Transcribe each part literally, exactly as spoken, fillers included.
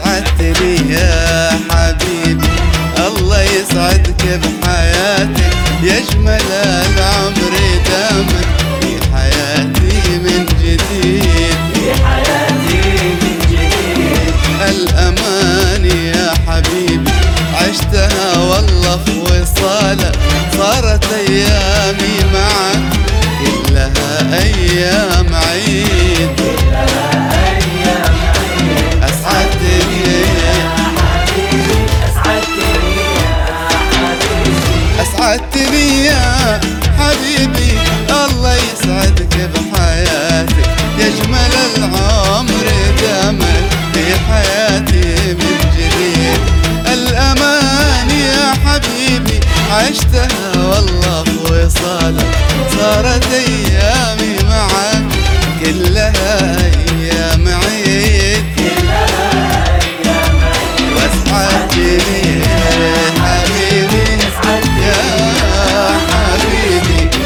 أسعدتني يا حبيبي، الله يسعدك بحياتك، يجمل العمر دامك في حياتي من جديد، في حياتي من جديد. الأمان يا حبيبي عشتها والله في وصالك، صارت أيامي معك كلها أيام عيد، كلها أيام عيد. أسعدتني يا حبيبي، أسعدتني يا حبيبي، أسعدتني يا حبيبي، الله يسعدك بحياتك، يجمل العمر دامك في حياتي من جديد، الأمان يا حبيبي عشتها والله في وصالك، صارت أيامي معك كلها أيام عيد، كلها أيام عيد. واسعدتني يا حبيبي يا حبيبي.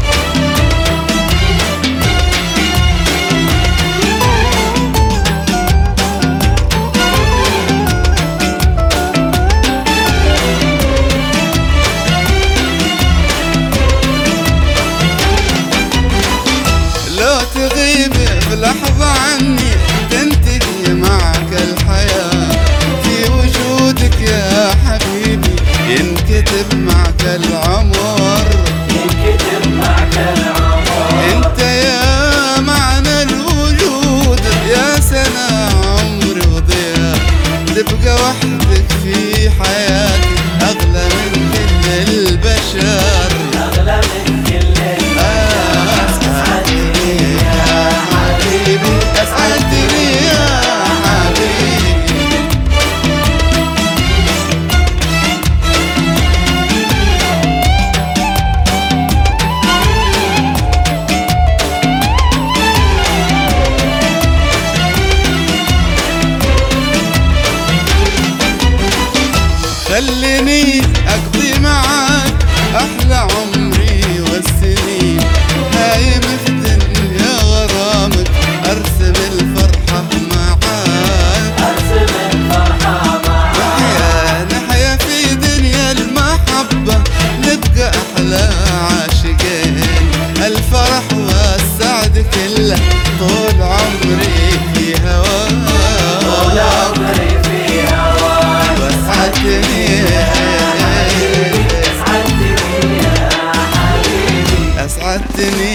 لو تغيب بلحظة عني تنتهي معك الحياة، في وجودك يا حبيبي ينكتب معك العمر، ينكتب معك العمر. انت يا معنى الوجود، يا سنة عمري وضياء، تبقى وحدك في حياتي أغلى من كل البشر، أغلى من كل أسعدتني يا حبيبي، أسعدتني يا حبيبي. خليني أقضي معاك أحلى عمري والسنين، هايم في دنيا غرامك أرسم الفرحة معاك، أرسم الفرحة معك. نحيا نحيا في دنيا المحبة، نبقى أحلى عاشقين، الفرح والسعد كله طول عمري في هواك، طول عمري في هواك. واسعدتني أسعدتني يا حبيبي، أسعدتني